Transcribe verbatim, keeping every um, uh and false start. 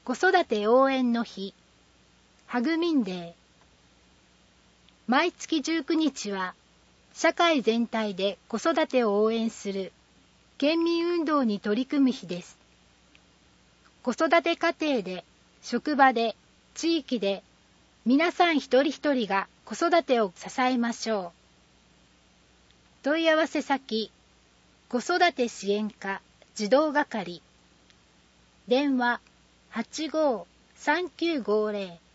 子育て応援の日、ハグミンデー。毎月じゅうくにちは、社会全体で子育てを応援する県民運動に取り組む日です。子育て家庭で、職場で、地域で、皆さん一人一人が子育てを支えましょう。問い合わせ先、子育て支援課児童係。電話はちごーさんきゅうごーぜろ